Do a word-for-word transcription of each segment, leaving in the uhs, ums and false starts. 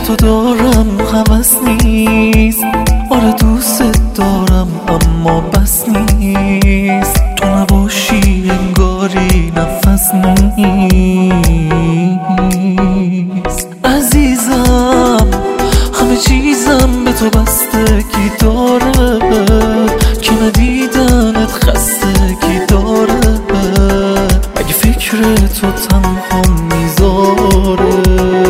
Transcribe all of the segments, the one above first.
تو دارم هوس نیست، آره دوست دارم اما بس نیست، تو نباشی انگاری نفس نیست. عزیزم همه چیزم به تو بستگی داره، که ندیدنت خستگی داره، اگه فکر تو تنها میذاره.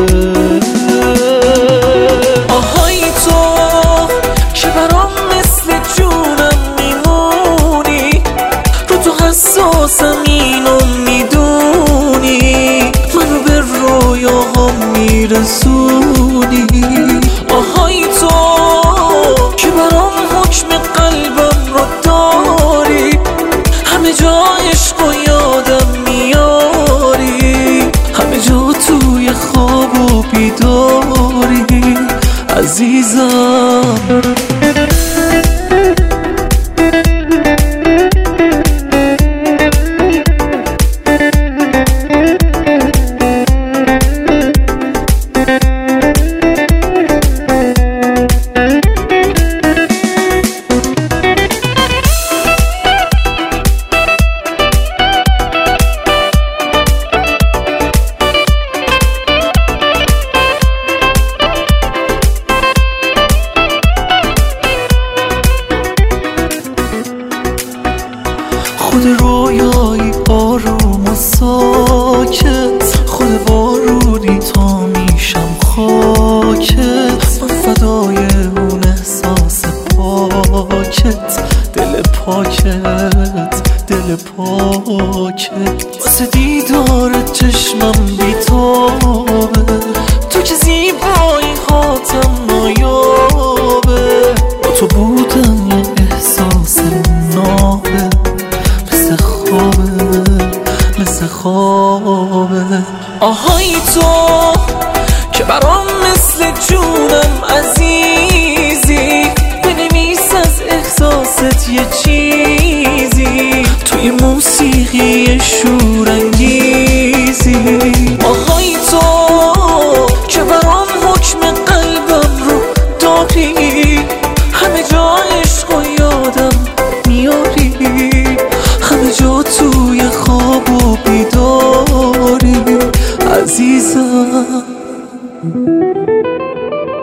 آهای تو که برام مثل جونم میمونی، رو تو حساسم اینو میدونی، منو به رویاهام میرسونی. آهای تو که برام حکم قلبم رو داری، همه جا عشق و یادم میاری، همه جا توی خواب و بیداری عزیزم. خود رویایی آروم و ساکت، خود بارونی تا میشم خاکت، من فدای اون احساس پاکت، دل پاکت دل پاکت. واسه دیدار چشمم بیتابه، تو که زیبایی هاتم نایابه، با تو بودم یه احساس نابه، مثل خوابه مثل خوابه. آهای تو که برام مثل جونم عزیزی، بنویس از احساست یه چیزی، توی موسیقی شورانگیزی. آهای تو که برام حکم قلبم رو داری، همه جا عشق و یادم میاری، همه جا توی خواب و بیداری عزیزم.